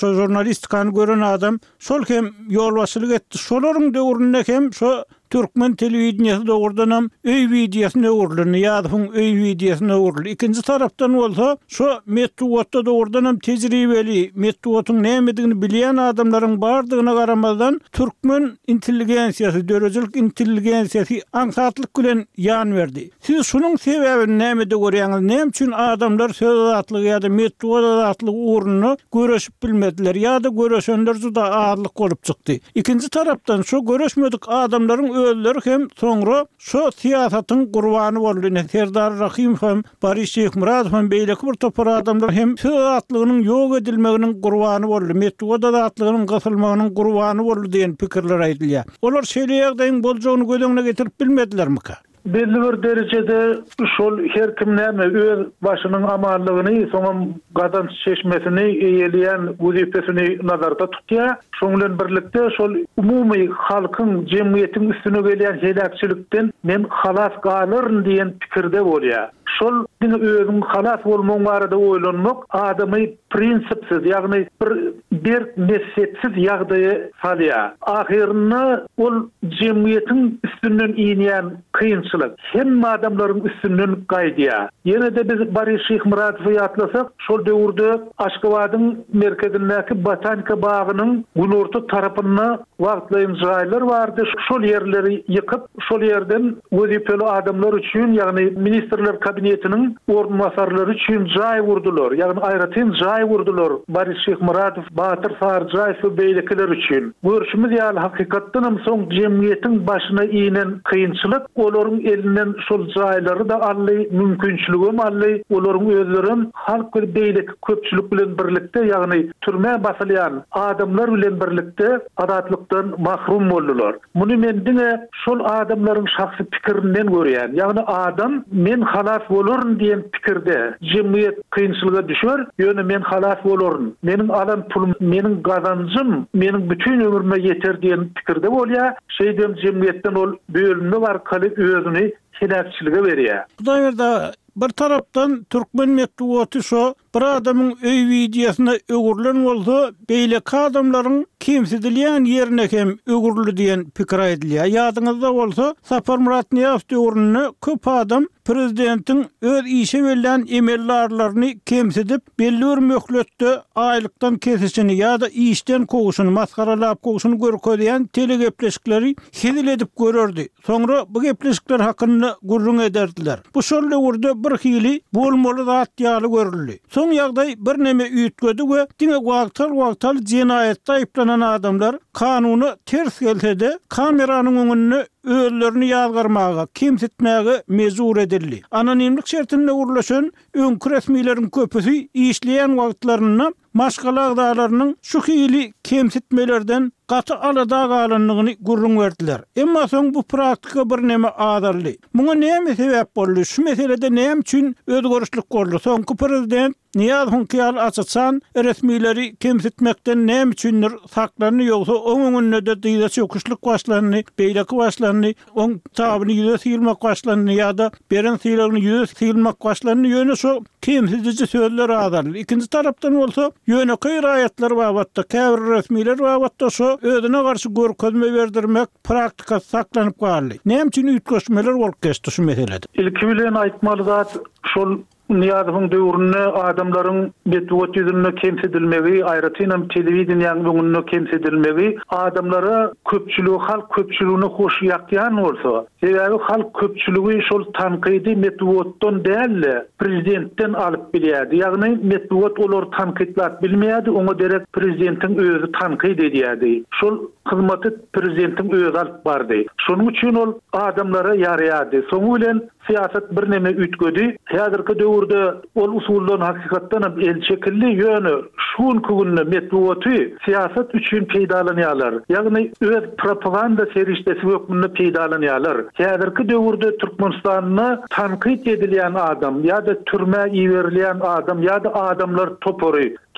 Şo jurnalistikany gören adam şol hem ýolbaşçylyk etdi. Şolaryň döwründe hem şo Türkmen telewizionyasy dogurdanam öý videosyny öwrülni ýa-da öý videosyny öwrülni. Ikinji tarapdan bolsa şo medeniýetde dogurdanam tejribeli, medeniýetyň nämedigini bilýän adamlaryň bardygyna garamazdan türkmen intelligensiýasy, dörejilik intelligensiýasy aňsatlyk bilen ýan berdi. Siz şunyň sebäbini nämede görýäňiz? Näme üçin adamlar söz azatlygy ýa-da medeniýet azatlygy uğruna göreşip bilmediler ýa-da göreşenler juda azlyk bolup çykdy. Ikinji tarapdan şo göreşmedik adamlaryň ölleri hem sonra şu siyasatyň gurbany boldy. Serdar Rahimov hem Barış Şeýhmuratov hem beýleki bir topar adamlar hem söz azatlygynyň ýok edilmeginiň gurbany boldy. Medeniýet azatlygynyň gasylmagynyň gurbany boldy diýen pikirler aýdylýar. Olar şeýleýärdiň boljagyny gödeňine getirip bilmedilermi ka? Belli bir derecede şol her kim näme öz başynyň amanlygyny, soňam gazanç çeşmesini eýeleýän wezipesini nazarda tutýar. Şoň bilen birlikde şol umumy halkyň jemgyýetiň üstüne gelýän helakçylikden men halas galyryn diýen pikirde bolýar. Şol özüň halas bolmagy barada oýlanmak adamy prinsipsiz, ýagny bir nessetsiz ýagdaýa salýar. Ahirinde ol jemgyýetiň üstünden iýnýän kynçylyk hem adamlaryň üstünden gaýdýar. Ýene de biz Barış Şeýhmuratowy ýatlasak, şol döwürde Aşgabatyň merkezindäki botanika bagynyň günorta tarapyna wagtlaýan jaýlar bardy. Şol ýerleri ýykyp, şol ýerden wezipeli adamlar üçin, ýagny ministrler kabinetiniň ornmasarlary üçin jaý wurdular. Ýagny aýratyn jaý wurdular. Barış Şeýhmuratow, Batyr Sarjaýew beýlekiler üçin. Görüşimiz ýaly hakykatdan hem soň jemgyýetiň başyna iýnen kynçylyk olaryň elinden şol jaýlary da ally, mümkinçiligi ally, olaryň özlerini halk bir beýleki köpçülik bilen birlikde, ýagny türme basylýan adamlar bilen birlikde adatlıktan mahrum boldular. Muny men diňe şol adamlaryň şahsy pikirinden görýän. Ýagny adam men halas bolaryn diýen pikirde jemgyýet kynçylyga düşer. Ýöne men halas bolaryn. Meniň alan pulum, meniň gazancym, meniň bütün ömrüme ýeter diýen pikirde bolýar. Şeýdem jemgyýetden ol bölünme barkaly özüni helakçylyga berýär. Hudaý berdi. Bir tarapdan Türkmen medeniýeti şo bir adamyň öý videosyna öwrülen bolsa, beýleki adamlaryň kimsidilýän ýerine hem öwrüli diýen pikir aýdylýar. Ýadyňyzda bolsa, Sapar Murat Niýazow döwründe köp adam prezidentiň öz işe verilen emellarlaryny kimsidip, belli bir möhletde aýlykdan kesişini ýa-da işden koguşyny, maskaralap koguşyny görkezýän telegepleşikleri hezil edip görerdi. Soňra bu gepleşikler hakynda gurrun ederdiler. Bu şol döwürde bir hili bolmaly zat ýaly görüldi. Soň ýagdaý bir neme üýtgedi we diňe wagtal jinayetde aýplanan adamlar kanuny ters gelse-de kameranyň öňünde öllerini ýazgyrmaga, kimsitmäge mezur edildi. Anonimlik şertinde urlaşan öňkü resmiýetiň köpüsi işleýän wagtlaryna maşgala agdalarynyň şu hili kimsitmelerden gaty alada galanlygyny gurrun berdiler. Emma soň bu praktika bir neme adaldy. Muňa näme sebäp boldy? Şu meselede näme üçin özgörüşlik boldy? Soňky prezident Niýazow hyňkyýal açsan resmiýetleri kimsitmekden näme üçindir saklany ýogsa oňuňunda da diýde çöküşlik başlany, beýleki başlany, oň tabyny ýüze silmek başlany ýa-da beren silgyny ýüze silmek başlany ýöne şo kimsizici sözler adaldy. Ikinji tarapdan bolsa ýöne gaýratlar babatda käbir resmiýetler babatda şo özüne garşy görkezme berdirmek praktika saklanyp galdy. Näme üçin üýtgeşmeler bolup geçdi şu meselede? Ilki bilen aýtmaly zat şol Niýazowyň döwründe adamlaryň medeniýet ýüzünde kemsedilmegi, aýratynam telewizionyň öňünde kemsedilmegi, adamlara köpçüligi, halk köpçüligine hoş ýakýan bolsa, sebäbi halk köpçüligi şol tanqidi medeniýetden däl, prezidentden alyp bilýärdi. Ýagny medeniýet olar tanqidlat bilmeýärdi, oňa derek prezidentiň özü tanqid edýärdi. Şol hyzmaty prezidentiň özü alyp bardy. Şonuň üçin ol adamlara ýaraýardy. Soňu bilen siýasat bir neme üýtgedi. Häzirki döwürde ol usuldan hakykatdan elçekilli ýöne şuň kugunda medeniýeti siýasat üçin peýdalanýarlar. Ýagny öz propaganda serişdesi hökmünde peýdalanýarlar. Häzirki döwürde Türkmenistanyny tanqid edilýän adam ýa-da türme ýerilýän adam ýa-da adamlar topory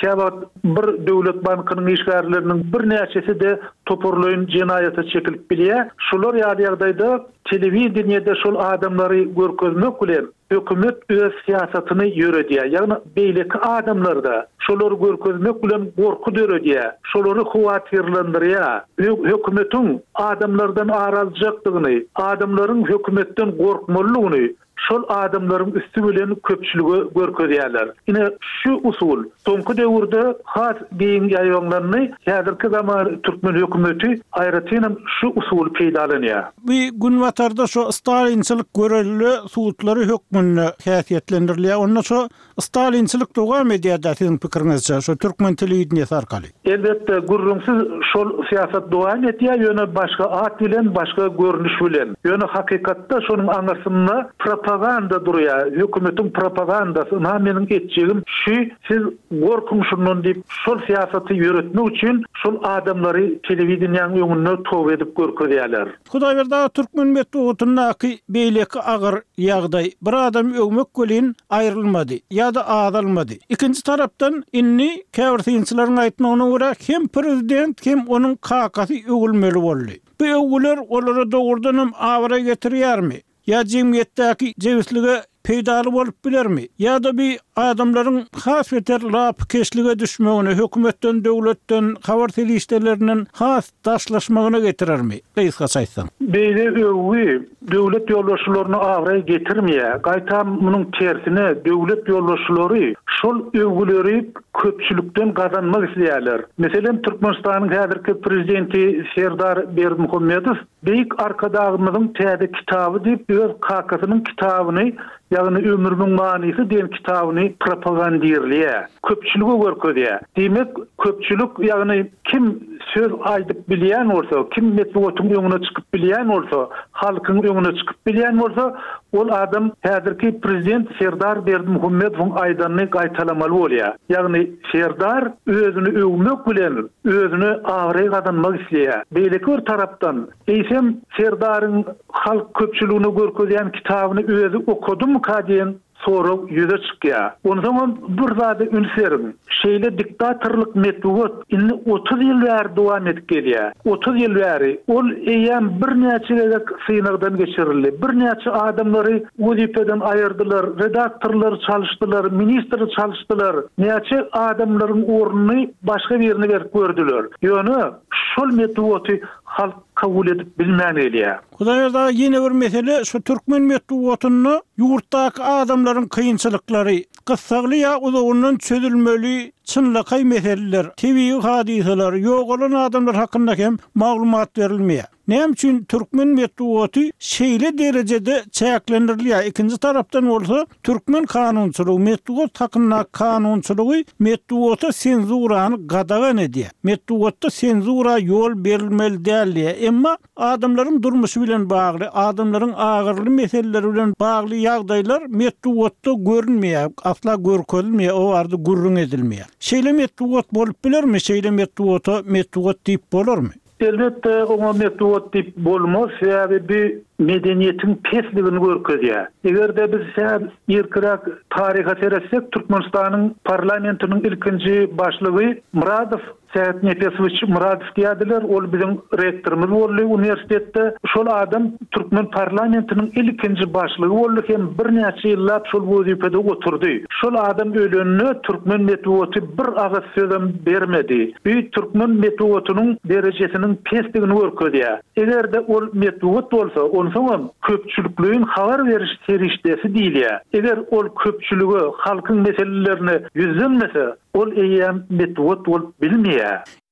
Käbat bir döwlet bankynyň işgärleriniň bir näçesi de toporlaýyn jinayata çekilip bilýär. Şolar ýaly-ýagdaýda telewizionyada şol adamlary görkezmek bilen hökümet öz siýasatyny ýöredýär. Ýagny beýleki adamlar da şolary görkezmek bilen gorku döredýär. Şolary howatyrlandyrýar. Hökümetiň adamlardan aralyjakdygyny, adamlaryň hökümetten gorkmalygyny şol adamlaryň üstü bilen köpçüligi görkezýärler. Ine şu usul soňky döwürde has giň ýaýlanlaryny häzirki zaman türkmen hökümeti aýratynam şu usul peýdalanýar. Bir gün watarda şu Stalinçilik görelli suutlary hökmünde häsiýetlendirilýär. Onda şu Stalinçilik dowam edýär diýen pikirinizçe şu türkmen telewizionyasy arkaly. Elbetde gurrumsuz şol siýasat dowam etýär, ýöne başga at bilen, başga görnüş bilen. Ýöne hakykatda şonuň aňarsynda propaganda durýar. Hökümetiň propagandasy, meniň etjegim şu, siz gorkunşundan diýip şol siýasaty ýöretmek üçin şol adamlary telewizionyanyň öňünde tow edip görkezýärler. Hudaý berdi türkmen metduatynyňky beýleki agyr ýagdaý. Bir adam öňmek gölen aýrylmady ýa-da azalmady. Ikinji tarapdan inni käwirsinçilerin aýtmagyna görä hem prezident hem onuň kakasy ögülmeli boldy. Bu ögüler olary dogurdanam awara getirýärmi? Ya jemgyýetdäki jewslige peýdaly bolup bilermi? Ya-da bir adamlaryň has beter lap keşlige düşmegine, hökümetden, döwletden, habar telişdelerinden has daşlaşmagyna getirermi? Gaýsga saýsaň. Beýle öwgi döwlet ýolbaşçylaryny awra getirmeýär. Gaýta munyň tersine döwlet ýolbaşçylary şol öwgileri köpçülükden gazanmak isleýärler. Meselen Türkmenistanyň häzirki prezidenti Serdar Berdimuhammedow beýik arkadagymyzyň täze kitaby diýip öz kakasynyň kitabyny, ýagny ömrümiň manysy diýen kitabyny propagandirliýär. Köpçülüge görkezýär. Demek köpçülük ýagny kim söz aýdyp bilýän bolsa, kim metbuatyň öňüne çykyp bilýän bolsa, halkyň öňüne çykyp bilýän bolsa, ol adam häzirki prezident Serdar Berdimuhammedowyň aýdanyny gaýtalamaly bolýar. Ýagny Serdar özüni öwmek bilen özüni awry gazanmak isleýär. Beýleki bir tarapdan eýsem Serdaryň halk köpçüligini görkezýän kitabyny özü okudymy diýen soru ýüze çykýar. Ondan bir zady ünserim. Şeýle diktatorlyk metbuat inni 30 ýyl bäri dowam edip gelýär. 30 ýyl bäri ol eýen bir näçe synagdan geçirildi. Bir näçe adamlary wezipeden aýyrdylar, redaktorlar çalışdylar, ministr çalışdylar. Näçe adamlaryň ornuny başga birine berip gördüler. Ýöne şol metbuaty halk kabul edip bilmän elýär. Hudaýda ýene bir mesele şu türkmen metbuatyny ýurtdaky adamlaryň kynçylyklary gyssaly ýa uzundan çözülmeli çynlykay meseleler, tebii hadiseler, ýok bolan adamlar hakynda hem maglumat berilmeýär. Näme üçin türkmen metbuaty şeýle derejede çäklendirilýär? Ikinji tarapdan bolsa türkmen kanunçylygy, metbuat hakynda kanunçylygy metbuata senzurany gadagan edýär. Metbuatda senzura ýol berilmeli däl. Emma adamlaryň durmuşy bilen bagly, adamlaryň agyrly meseleleri bilen bagly ýagdaýlar metbuatda görünmeýär, asla görkezilmeýär, o ardy gurrun edilmeýär. Şeýle metbuat bolup bilermi? Şeýle metbuat diýip bolarmy? Elbette o metbuat diýip bolmaz, sebäbi medeniýetiň pesligini görkezýär. Egerde biz ýerkirak taryha seretsek, Türkmenistanyň parlamentiniň ilkinji başlygy Muradow Seyit Nefesovich Muradow diýdiler, ol bizim rektorymyz boldy universitetde. Şol adam Türkmen parlamentiniň ilkinji başlygy boldy hem bir näçe ýyllap şol wezipede oturdy. Şol adam ölenine Türkmen metbuaty bir agyz sözüm bermedi. Bu Türkmen metbuatynyň derejesiniň pesligini görkezýär. Egerde ol metbuat bolsa, onsoň köpçülükliğin habar veriş serişdesi diýilýär. Eger ol köpçülügi halkyň meselelerini ýüzlenmese, ol eýen metbuat bolup bilmeýär.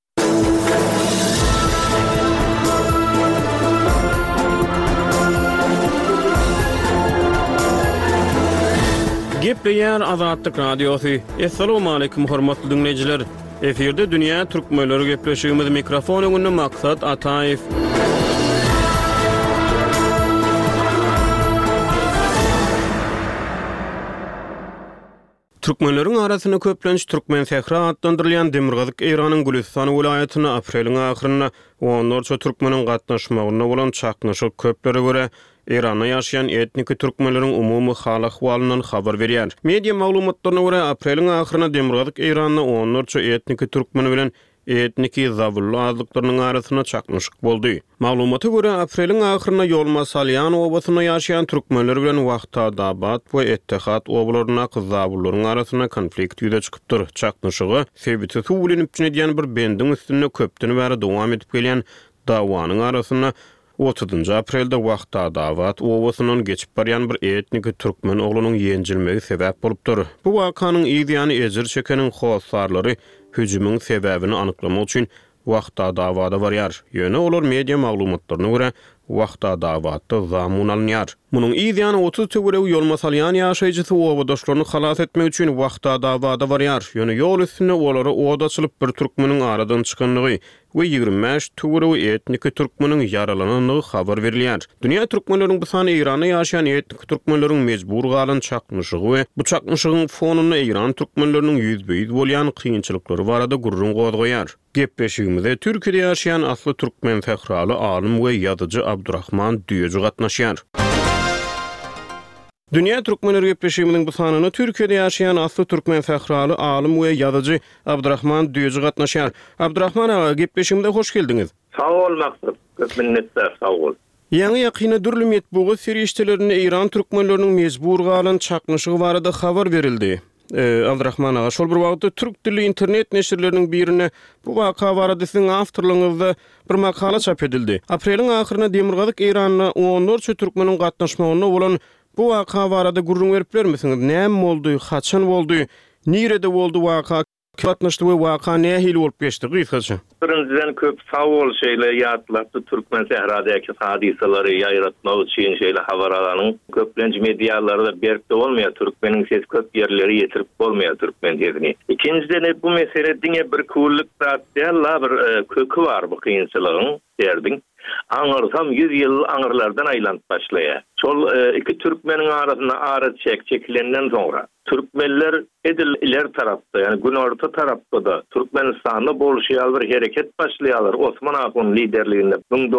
Gepleýär Azatlyk Radiosu. Assalamu alaykum hormatly dinleýijiler. Eferde dünýä türkmenleri gepleşigimiz mikrofon öňünde Maksat Ataýew. Türkmenleriň arasyna köplenç Türkmen Sehra adlandyrylýan Demirgazyk Eýranyň Gülistan welaýatyna apreliň ahyrynda onlarça türkmeniň gatnaşmagyna bolan çaknaşyk köplere görä Iranda ýaşaýan etnik türkmenleriň umumy hal ahwalynyň habar berýär. Media maglumatlaryna görä apreliň ahyryna Demirgazyk Iranda 14 etnik türkmen bilen etniki zawully azlyklarynyň arasyna çakmışyk boldy. Maglumata görä apreliň ahyryna Ýolma Salyan obasyna ýaşaýan türkmenler bilen Wagtadabat we Ettehat obalaryna zawullaryň arasyna konflikt ýüze çykypdyr. Çakmışygy sebäbi suwlenip çynedýän bir bendiň üstüne köpden bäri dowam edip gelýän dawanyň arasyna 30 aprelde Wagtadabat obasynyň geçip barýan bir etnik türkmen oglunyň ýenjilmegi sebäp bolupdyr. Bu wakanyň ýygyany ejir çekeniň howsarlary hüjümüň sebäbini anyklamak üçin Wagtadabada barýar. Ýöne olar media maglumatlaryna görä Wagtadabatda zamun alınýar. Munyň ýygyany 30 töwerew Ýolma Salyan ýaşaýjysy obadaşlaryny halas etmek üçin Wagtadabada barýar. Ýöne ýol üstüne olary oda açylyp bir türkmeniň aradan çykanlygy we 25 töwerew etnik türkmeniň ýaralananlygy habar berilýär. Dünýä türkmenleriň bu sany Iranda ýaşaýan etnik türkmenleriň mejbur galan çakmışygy we bu çakmışygyň fonuny Iran türkmenleriniň ýüzbeýiz bolýan kynçylyklary barada gurrun goýar. Gepleşigimizde Türkiýede ýaşaýan asly türkmen fähraly alim we ýazyjy Abdurrahman Düýeci gatnaşýar. Dünýä türkmenleri gepleşigimiziň bu sanyny Türkiýede ýaşaýan asly türkmen fähraly alim we ýazyjy Abdurrahman Düýeci gatnaşýar. Abdurrahman aga gepleşigimizde hoş geldiňiz. Sağ ol maksat. Köp minnetler, sağ ol. Ýa-ni ýakyna dürlüm ýetbugy serişçilerini Iran türkmenleriniň mejbur galan çakmışygy barada habar berildi. Abdurrahman aga şol bir wagtda türk dilli internet neşirleriniň birine bu waka barada siziň awtorlygyňyzda bir makala çap edildi. Apreliň ahyryna Demirgazyk Iranda 14 türkmeniň gatnaşmagyna bolan bu waka barada gurrun berip bermesiňiz? Näme boldy, haçan boldy, nirede boldy waka? Katnaşdy we waka nähili bolup geçdi gysaça? Birinciden köp sağ ol şeýle ýatlapdy türkmen sehradaky hadisalary ýaýratmak üçin şeýle habar alanyň köplenji medialarda beripde bolmaýar, türkmeniň ses köp ýerleri ýetirip bolmaýar türkmen dilini. Ikinciden bu mesele diňe bir kulluk zat däl, bir kökü bar bu kynçylygyň derdiň. Aňyrsam 100 ýyl aňyrlardan aýlanyp başlaýar. Şol iki türkmeniň arasyna ara çekilenden soňra türkmenler edil tarapda, yani günorta tarapda da Türkmenistanda bolşýar bir hereket başlaýarlar. Osman Akun liderliginde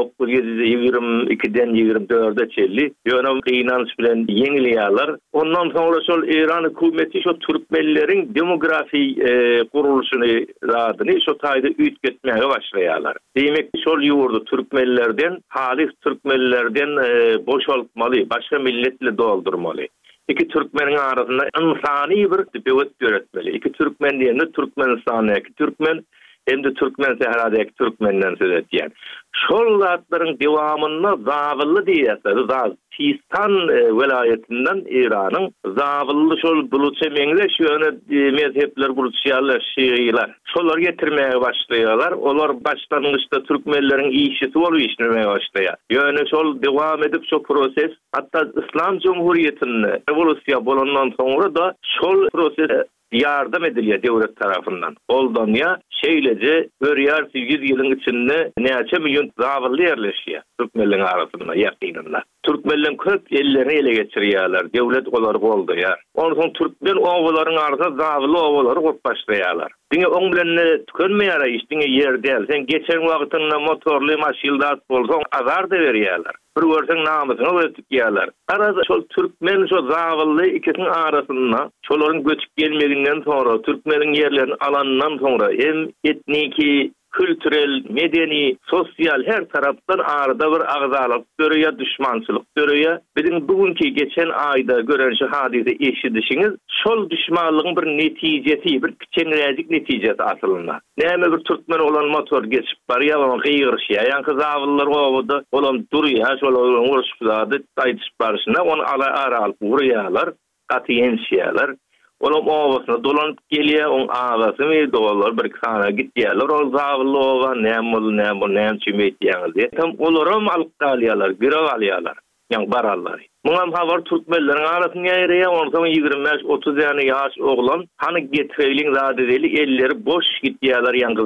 1922-den 24-de çelli ýönem kynanç bilen ýeňilýärler. Ondan soňra şol Iran hökümeti şo türkmenleriň demografi gurulşyny radyny şo taýda üýtgetmäge başlaýarlar. Demek şol ýurdu türkmenlerden, halis türkmenlerden boşaltmaly, başga milletle doldurmaly. İki türkmeniň arasynda insany bir döwlet ýöretmeli. İki türkmen diýende Türkmenistanyň türkmen hem-de Türkmen sehradaky türkmenden söz etýär. Şol zatlaryň dewamyna zawully diýerler. Sistan velayetinden İran'ın zawully şol bulutça meňzeş ýöne mezhepler bulutçýarlar, şiiler. Şolar getirmeye başlaýarlar. Olar başlangyçda türkmenleriň işisi bolup işlemeye başlaýar. Ýöne şol dewam edip şol proses hatda İslam Cumhuriyetinde revolýasiýa bolandan soňra da şol proses yardım edilýär döwlet tarapyndan. Oldanýa şeýlece görýär 100 ýylyň içinde näçe million zawully ýerleşýär türkmenliň arasynda ýakynynda. Türkmenler köp ellerini ele geçirýärler. Döwlet olary boldyýar. Ondan soň türkmen owalaryň arasynda zawully owalary gop başlaýarlar. Diňe oň bilen tükenmeýär işdiňe ýer däl. Sen geçen wagtynda motorly maşynlar bolsaň azar da berýärler. Bir görseň namysyny öldürýärler. Arada şol türkmen şo zawully ikisiniň arasynda şolaryň göçüp gelmeginden soňra türkmeniň ýerlerini alandan soňra hem etniki kültürel, medeni, sosyal her taraftan arada bir agzalyk görýär, düşmançylyk görýär. Bizim bugünkü geçen ayda gören şu hadise eşidişiňiz şol düşmanlygyň bir netijesi, bir kiçenräjik netijesi asylynda. Näme bir türkmen olan motor geçip barýar, ama gyýyrşýar. Ýa-ni zawullar gowada olan durýar, şol uruşlady taýdyp barşyna onu ara alyp vurýarlar, gatyensýarlar. Olam owasyna dolanyp gelýär, on awasy we dolar bir sana gitýärler. O zawully owa näme çimet ýaňyzy. Tam olaram alyp galýarlar, giraw alýarlar. Ýa barallar. Muňam habar türkmenleriň arasynda ýaýraýa 25-30 ýany ýaş oglan hany getirýän zady deli elleri boş gitýärler ýa-da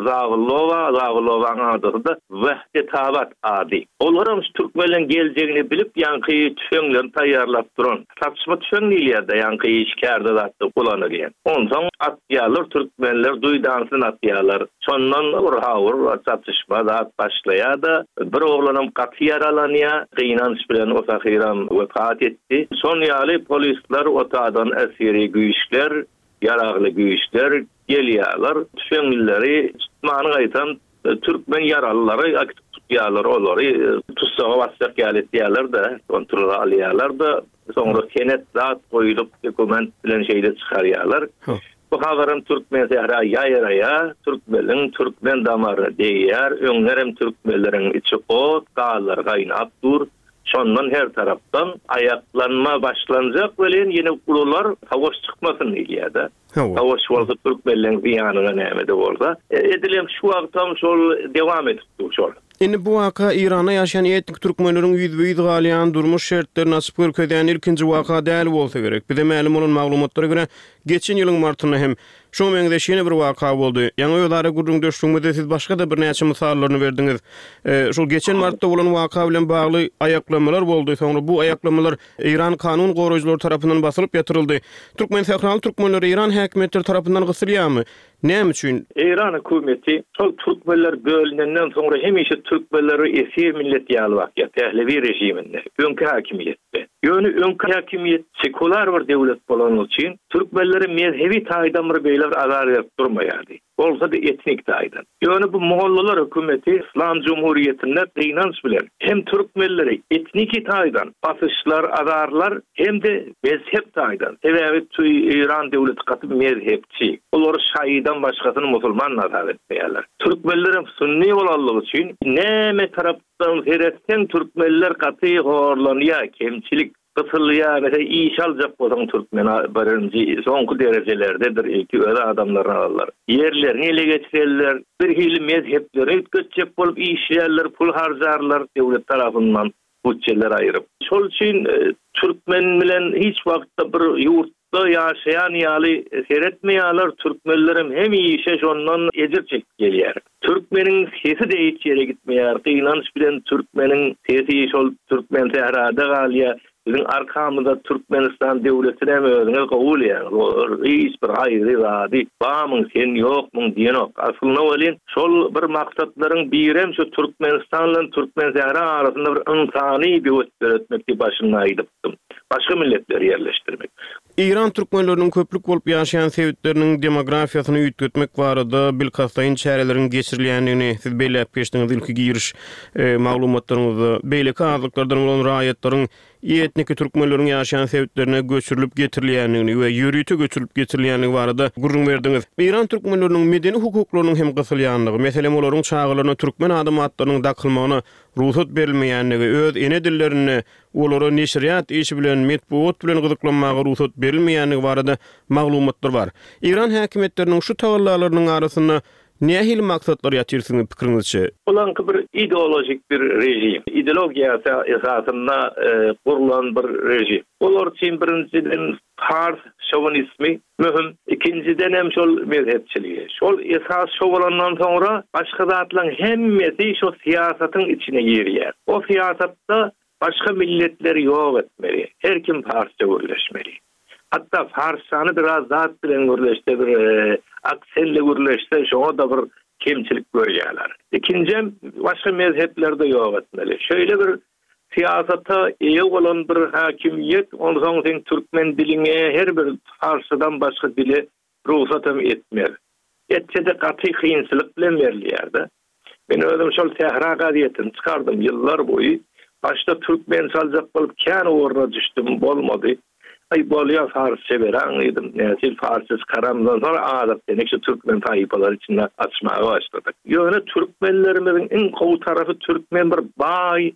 Zagulowaň adyrda Wahdet Tabat ady. Olaram türkmenlerin geljegini bilip ýanky tüfeňlerini taýýarlap duran. Satışma tüfeň diýilýär-de ýanky işkärde zatdy kullanylýan. Ondan atýarlar türkmenler duýdansyn atýarlar. Şondan urhawur satışma zat başlaýar-da bir oglanam gaty yaralanýar, gynanç bilen o sahyram wefat etdi. Son ýaly polisler otadan esiri güýçler, yaragly güýçler gelýärler. Tüfeňleri tutmany gaýtan türkmen yaralylary aktyw tutýarlar, olary tutsaga basjak ýaletýärler de, kontrol alýarlar da, soňra senet zat goýulyp dokument bilen şeýle çykarýarlar. Bu habarym türkmen sehra ýaýraýa, türkmen damary diýär, öňlerem türkmenleriň içi ot, galar gaýnap dur. Şondan her tarapdan ayaklanma başlanacak bilen yine ulular havaş çıkmasın diýär-de. Havaş bolsa türkmenleriň ýanyna näme de bolsa, edilem şu wagtam şol dewam etdi şol. Indi bu waka Iranda ýaşaýan etnik türkmenleriň ýüzbe-ýüz galýan durmuş şertlerini açyp görkezýän ilkinji waka däl bolsa gerek. Bize ma'lum bolan maglumatlara görä geçen ýylyň martynda hem şu meňde şeýle bir waka boldy. Ýa-ni ýolary gurrun döşüňde siz başga da bir näçe misallaryny berdiňiz. Şol geçen martda bolan waka bilen bagly aýaklamalar boldy. Soňra bu aýaklamalar İran kanun goraýjylary tarapyndan basylyp ýatyryldy. Türkmen sähral türkmenleri İran häkimetleri tarapyndan gysylýarmy? Näme üçin? İran hökümeti şol türkmenler bölünenden soňra hemişe türkmenleri esir millet ýaly ya Pehlevi rejiminde, öňkü hakimiýetde. Ýöne öňkü hakimiýet sekular bir döwlet bolan üçin türkmenleri mezhebi taýdan bir beýler azar berip durmaýardy. Bolsa da etnik taýdan. Ýöne bu Moğollar hökümeti İslam Cumhuriyetinde gynanç bilen hem türkmenleri etniki taýdan basyşlar, azarlar hem de mezhep taýdan. Sebebi İran döwleti gaty mezhepçi. Olary şaýydan başgasyny musulman nazar etmeýärler. Türkmenlerim sunni bolanlygy üçin näme tarapdan seretsen türkmenler gaty horlanýar, kemçilik kısıllıya mesela iş alacak olan Türkmen birinci sonku derecelerdedir ilki öyle adamlarını alırlar. Yerlerini ele geçirirler. Bir hili mezhepleri göçecek bolup işlerler, pul harcarlar devlet tarafından bütçeler ayırıp. Şol için Türkmen bilen hiç vakti bir yurtta yaşayan ýaly seyretmeýärler. Türkmenlerim hem işe şondan ejir çekip gelýär. Türkmenin sesi de hiç yere gitmeýär. Gynanç bilen Türkmenin sesi şol Türkmen sehrada galýar. Bizim arkamızda Türkmenistan devletine mi özüne kabul ýa-ni hiç bir aýry zady bamyň sen ýokmuň diýenok. Aslynda welin şol bir maksatlaryň birem şu Türkmenistan bilen Türkmen zähra arasynda bir insany bir ötmekdi başyna aýdypdym. Başga milletleri ýerleşdirmek. İran türkmenlerinin köplük bolup ýaşaýan sebäpleriniň demografiýasyny ýitgetmek barada bilkastaýyn çärelerin geçirilýändigini siz beýlep geçdiňiz ilki giriş maglumatlaryňyzda beýleki azlyklardan bolan raýatlaryň etnik türkmenleriň ýaşaýan sebäplerine göçürilip getirilýändigini we ýürüýte göçürilip getirilýändigi barada gurrun berdiňiz. İran türkmenleriniň medeni hukuklarynyň hem gysylýandygy, meselem olaryň çağılaryna türkmen adamatlarynyň dakylmagyna ruhsat berilmeýändigi, öz ene dillerini olary neşriýat işi bilen metbuat bilen gyzyklanmagy ruhsat berilmeýändigi barada maglumatlar bar. İran häkimetläriniň şu tawallalarynyň arasynda nähili maksatlar ýatyrsyn pikiriňizçe? Olanky bir ideolojik bir rejim. Ideologiýasy esasynda kurulan bir rejim. Olar üçin birinciden Fars şovinizmi mühim, ikinciden hem şol mezhepçiligi. Şol esas şo bolandan soňra başga zatlaryň hemmesi şo siýasatyň içine girýär. O siýasatda başga milletleri ýok etmeli. Her kim Farsça gürleşmeli. Hatta Farsçany biraz zat bilen gürleşde bir aksenle gürleşde şoňa da bir kemçilik görýärler. İkincem başga mezheplerde ýok etmeli. Şöyle bir siyasata iyi olan bir hakimiyet, ondan sonra Türkmen diline her bir Farsçadan başka dili ruhsat etmer. Etse de katı kıyınçılık bilen verilýär. Ben özüm şol sehra gaziýetini çıkardım yıllar boyu. Başta Türkmen çalacak bolup kän oruna düşdüm, bolmady. Bolýar Farsça beraňydım. Näçe Farsça karamdan sonra adat denek şu Türkmen taýpalary içinde açmağa başladyk. Ýöne Türkmenlerimiziň en gowy tarafy Türkmen bir baý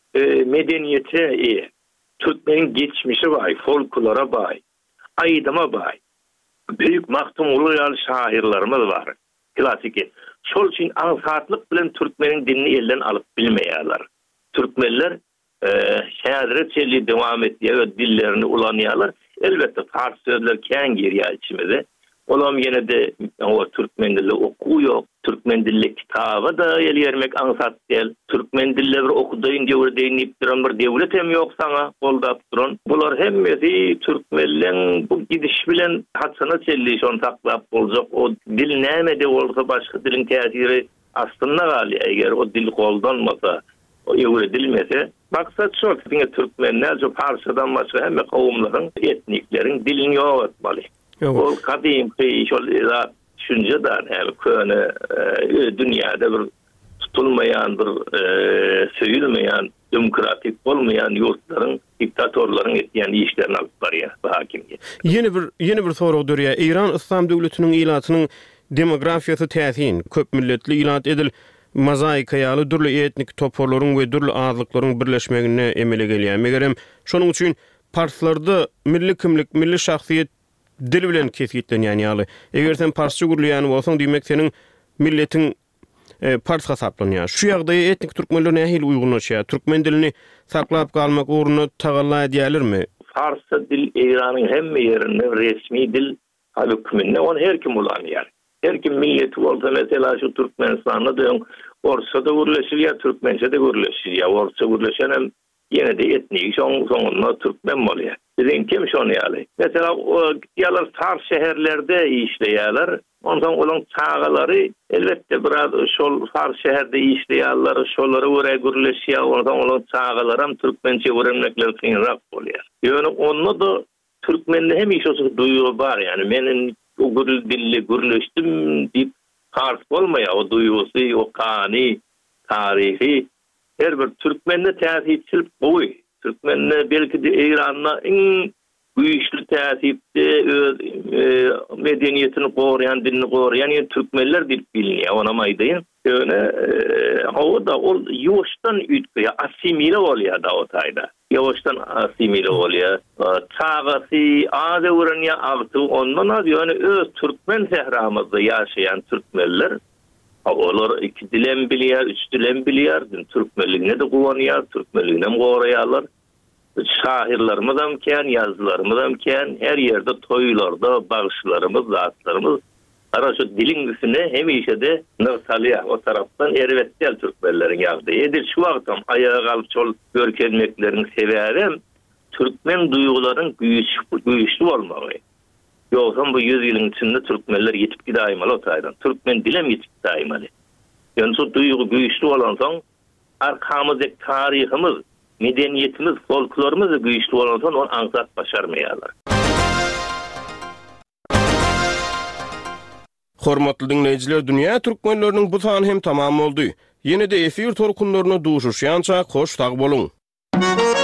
medeniyete iyi. Türkmenin geçmişi var, folklara var, aydıma var. Büyük Maktum Uluyal şairlerimiz var. Klasik. Şol için ansatlık bilen Türkmenin dinini elden alıp bilmeýärler. Türkmenler şäherre çeli devam etdiýär we dillerini ulanýarlar. Elbette fars sözler kän girýär içimize. Olam yine de o Türkmen dili okuyor. Türkmen dili kitaba da yermek ansat değil. Türkmen dilleri okudayın diyor deyinip duran bir devlet hem yok sana koldap duran. Bular hemmesi Türkmenlerin bu gidiş bilen hatsana çelli şon taklap olacak. O dil nämede olsa başka dilin tesiri aslında gali. Eğer o dil koldanmasa, o öğretilmese. Maksat şu, Türkmenler çok Farsçadan başka hem kavimlerin, etniklerin dilini yoğurtmalı. O kadim şol düşünce de hem köne dünyada bir tutulmayan bir söyülmeyen demokratik olmayan yurtların diktatorların etdiğin işlerini alıp barıya hakimiyet. Yeni bir soru dörüya. İran İslam Devleti'nin ilatının demografiyası täsin köp milletli ilat edil mozaikayalı dürlü etnik toporlaryň we dürlü azlyklaryň birleşmegine emele gelýär. Megerem şonuň üçin parslarda milli kimlik, milli şahsiýet dil bilen kesgitlenýän ýaly. Eger sen parsça gurulýan bolsaň diýmek seniň milletiň pars hasaplanýar. Şu ýagdaýa etnik türkmenler nähili uýgunlaşýar? Türkmen dilini saklap galmak uğruna tagalla edýärlermi? Farsça dil İran'ın hemme yerinde resmi dil hükmünde onu her kim ulanýar. Her kim milleti bolsa mesela şu Türkmenistan'da da Orsada gurulýar, Türkmençede gurulýar. Orsa gurulýan hem yine de etnik soňunda Türkmen bolýar. Bizim kim şonu ýaly? Mesela ýalar Fars şäherlerde işleýärler. Ondan olan çağaları elbette biraz şol Fars şäherde işleýärler, şolary göre gurulýar. Ondan olan çağalar hem Türkmençe öğrenmekler kynrak bolýar. Ýöne onu da Türkmende hem işe duýugy bar, yani meniň o gurul dilli gurulýşdim diýip Fars bolmaýar, o duýgusy, o kany, tarihi her bir Türkmende täsirçil boý. Türkmenler belki de İran'la en güýçli täsirde medeniýetini gorayan, dilini gorayan ýa Türkmenler diýip bilinýär, ona maýdaýyn. Ýöne o da ol ýoşdan üýtgär, asimile bolýar da o taýda. Ýoşdan asimile bolýar. Çağasy az öwrenýär, awty ondan az ýöne öz Türkmen sehramyzda ýaşaýan Türkmenler olar iki dilen bilýär, üç dilen bilýär, türkmenligine de gowanýar, türkmenligine goraýarlar. Şahirlerimiz hem kän, yazılarımız hem kän, her yerde toýlarda bagşlarymyz, zatlarymyz ara şu dilin üstüne hemişe de nırsalýar. O tarapdan erwetdel türkmenleriň ýagdaýy. Edir şu wagtam ayağa galyp şol görkezmekleriň sebäbi türkmen duýgularyň güýçli bolmagy. Ýoksa bu 100 ýylyň içinde türkmenler ýetip gidäýmaly o taýdan. Türkmen dilem ýetip gidäýmaly. Ýöne şu duýgu güýçli bolan soň arkamyzda taryhymyz, medeniýetimiz, folklorumuz güýçli bolan soň onu aňsat başarmaýarlar. Hormatly dinleýijiler, dünýä türkmenleriniň bu sany hem tamam boldy. Ýene-de efir torkunlaryna duşuşýança hoş tag boluň.